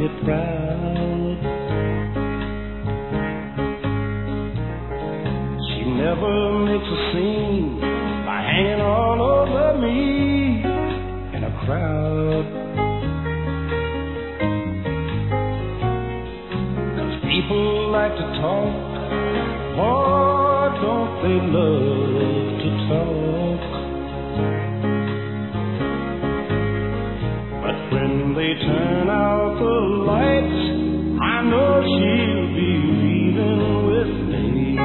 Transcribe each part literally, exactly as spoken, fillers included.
it proud. She never makes a scene by hanging all over me in a crowd. 'Cause people like to talk, oh, don't they love to talk? But when they turn out the lights, I know she'll be leaving with me.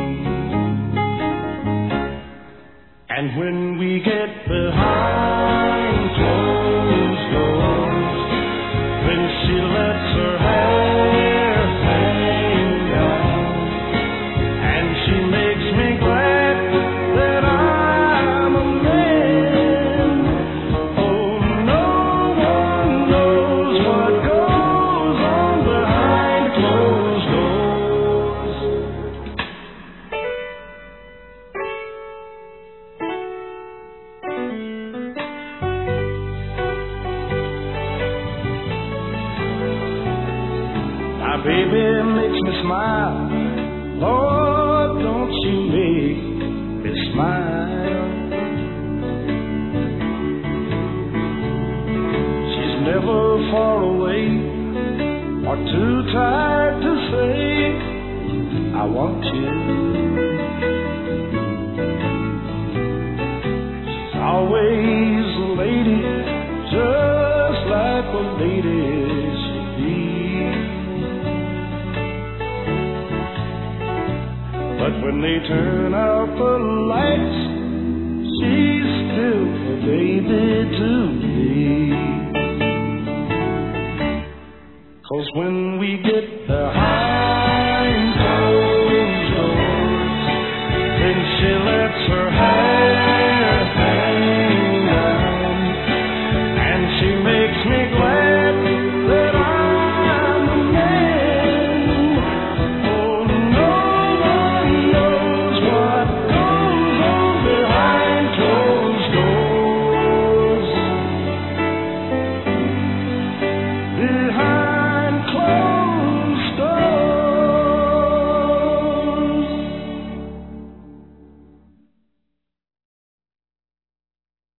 And when we get behind closed doors, when she lets her hair hang down, and she makes me glad that I'm a man. Oh, no one knows what goes on behind closed doors. My baby makes me smile, Lord, don't you make me smile. She's never far away or too tired to say, I want you. She's always a lady, just like a lady should be. But when they turn out the lights, she's still a baby too.